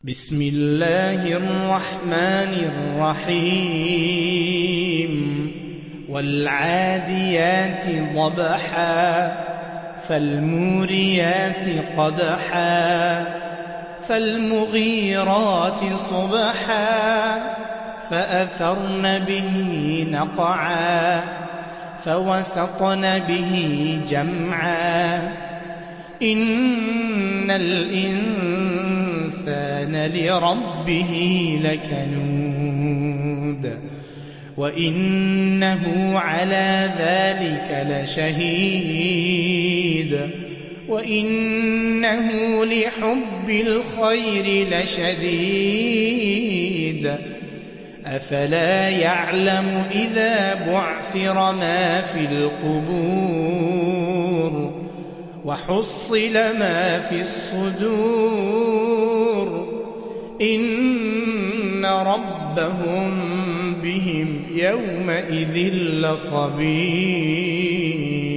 بسم الله الرحمن الرحيم والعاديات ضبحا فالموريات قدحا فالمغيرات صبحا فأثرن به نقعا فوسطن به جمعا إن الإنسان لربه لكنود وإنه على ذلك لشهيد وإنه لحب الخير لشديد أفلا يعلم إذا بعثر ما في القبور وحصل ما في الصدور إن ربهم بهم يومئذ لخبير.